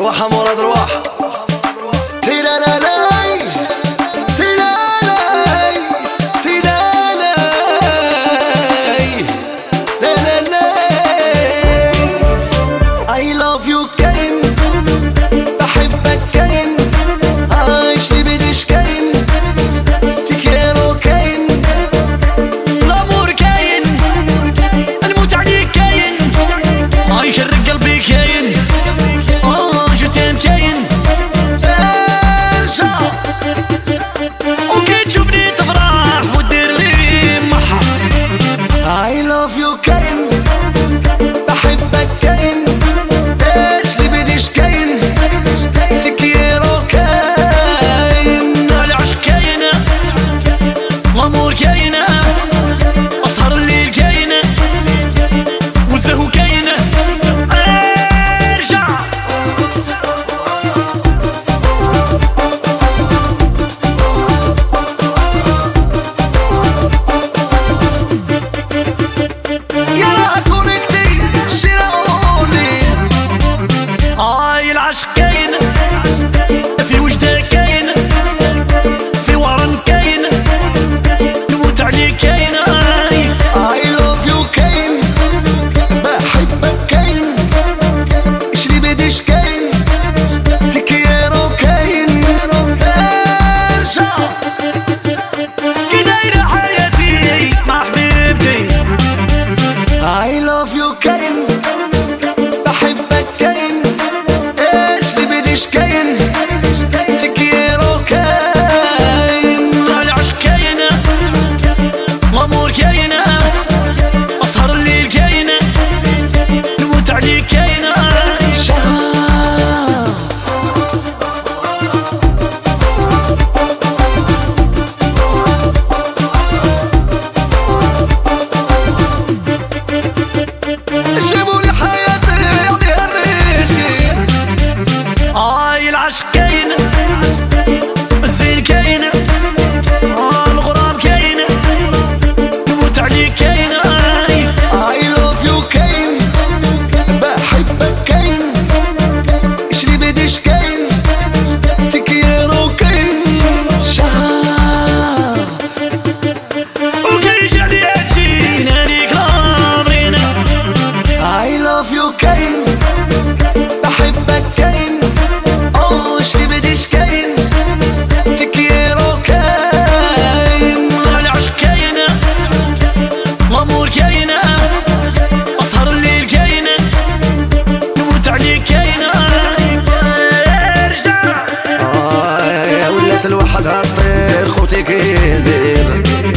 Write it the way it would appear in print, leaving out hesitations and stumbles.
روح مراد روح I love you كاين بحبك كاين عايش لي بديش كاين تكيرو كاين الامور كاين نموت عليك كاين عايش الرق قلبي كاين جتين كاين ارجع وكي تشوفني تفرح ودير لي محا I love you كاين بحبك كاين الامور كاينه اسهر الليل كاينه والزهو كاينه ارجع يا راه كونيكتي شراولي العشق كاين في وجده كاين في ورن كاين نموت عليك كاين I love you كاين بحبك كاين اشري بديش كاين تكيرو كاين ارجع كي دايره حياتي مع حبيبتي I love you كاين بحبك كاين اشري بديش كاين تكيرو كاين العشق كاينه الامور كاينه اسهر الليل كاينه نموت عليك كاينه جيبولي حياتي يعني الريسكي العشق كاين الزين كاين الغرام كاين نموت عليك كاين I love you كاين بحبك كاين اشري بديش كاين تكيرو كاين وكي جالي تجينا ليك لامرينا I love you كاين بحبك كاين اشري بديش كاين تكيرو كاين العشق كاينه الامور كاينه اسهر الليل كاينه نموت عليك كاينه ارجع ولات الواحد هالطير خوتي كيدير